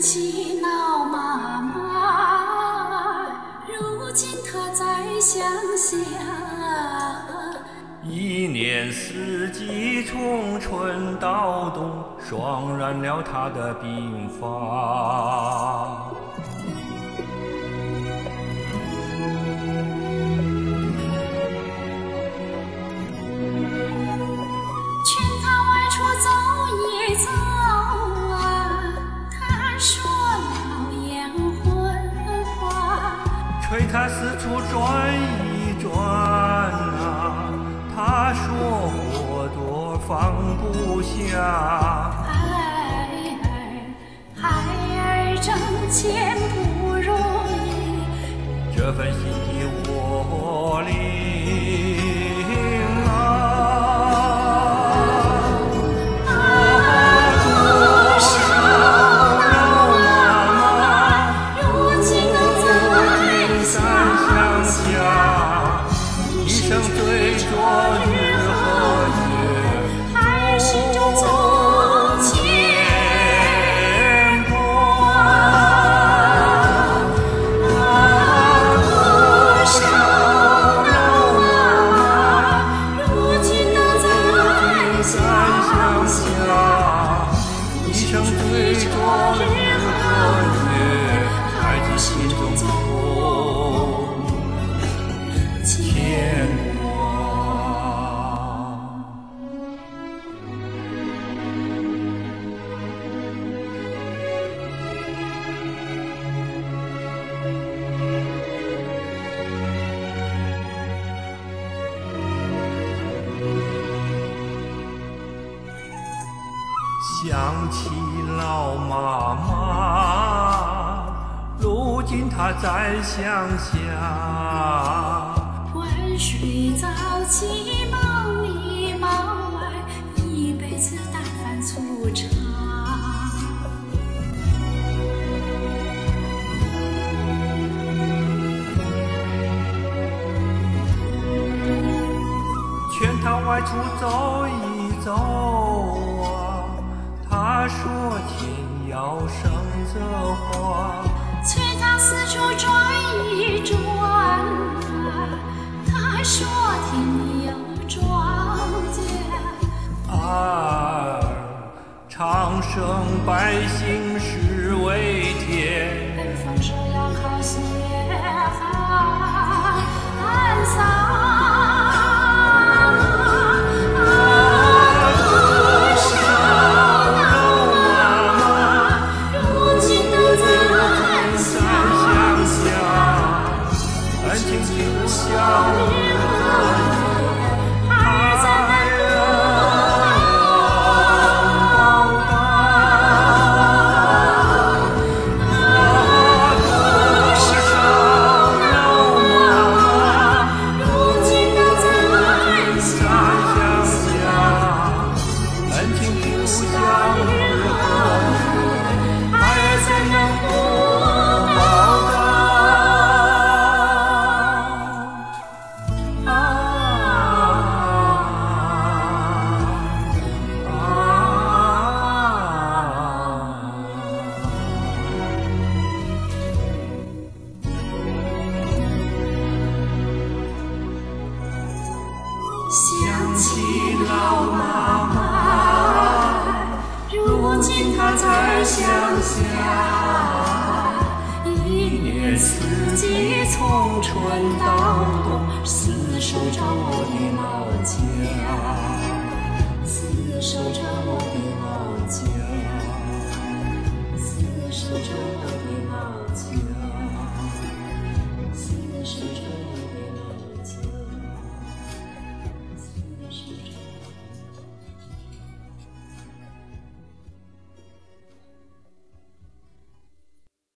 起老妈妈，如今她在乡下。 一年四季，从春到冬，霜染了她的鬓发。 劝她外出走一走啊，她说老眼昏花。 催她四处转一转啊，她说活多放不下。 孩儿挣钱不容易， 这份心意我领啊。 多少老妈妈，如今都在乡下， 一生追逐日和月， 孩儿心中总牵挂。多少老妈妈，如今都在乡下， 一生追逐日和月，孩子心中总牵挂。想起老妈妈，如今她在乡下。 晚睡早起忙里忙外，一辈子淡饭粗茶。 劝她外出走一走啊，她说天要生着花。 催他四处转一转啊，他说天里有庄稼。 儿，长生百姓是为天， 北方说要靠雪寒桑。想起老妈妈，如今她在乡下。一年四季，从春到冬，厮守着我的老家，厮守着我的老家。